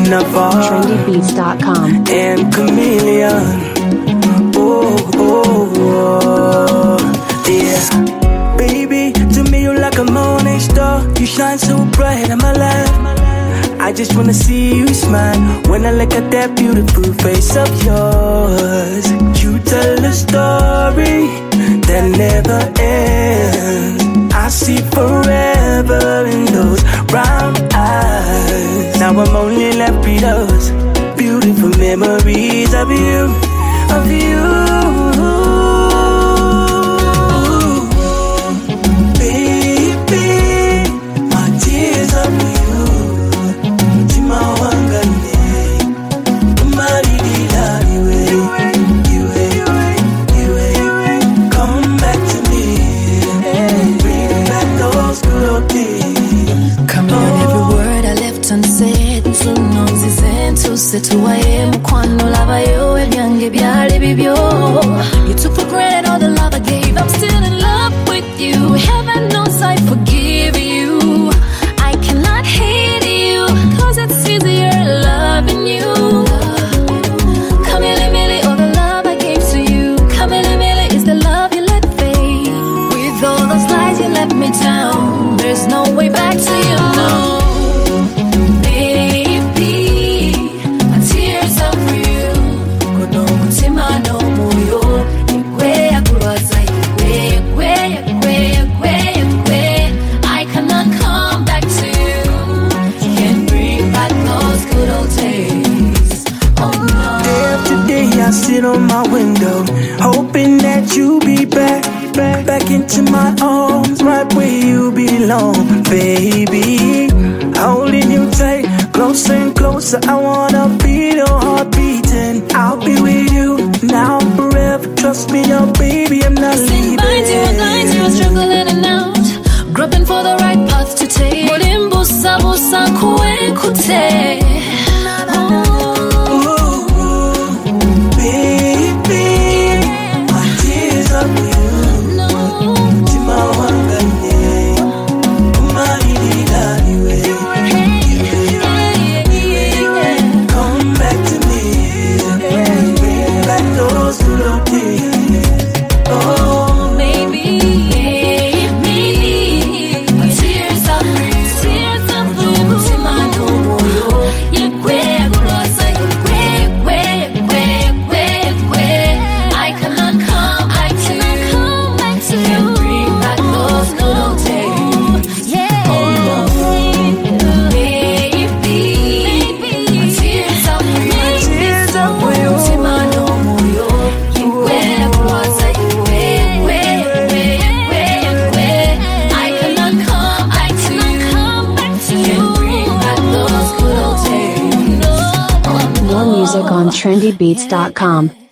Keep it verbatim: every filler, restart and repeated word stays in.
Navarre, trendy beats dot com, and Chameleon. Oh, oh, oh, yeah. Baby, to me you're like a morning star. You shine so bright in my life. I just wanna see you smile when I look at that beautiful face of yours. You tell a story that never ends. I see forever in those brown eyes. Now I'm only left with those beautiful memories of you, of you. Situaye mukwano labayo ebyange byali bibyo. You took for granted all the love I gave. I'm still in love with you. Heaven knows I forgive you. I cannot hate you, cause it's easier loving you. Kamili mili, all the love I gave to you. Kamili mili is the love you let fade. With all those lies you let me down, there's no way back to you, no. I sit on my window, hoping that you'll be back, back, back into my arms, right where you belong, baby. Holding you tight, closer and closer. I wanna feel your heart beating. I'll be with you now and forever. Trust me, oh baby, I'm not leaving. Blind you, blind you, struggling in and out, groping for the right path to take. Bulimbusa busa kue kute. on trendy beats dot com.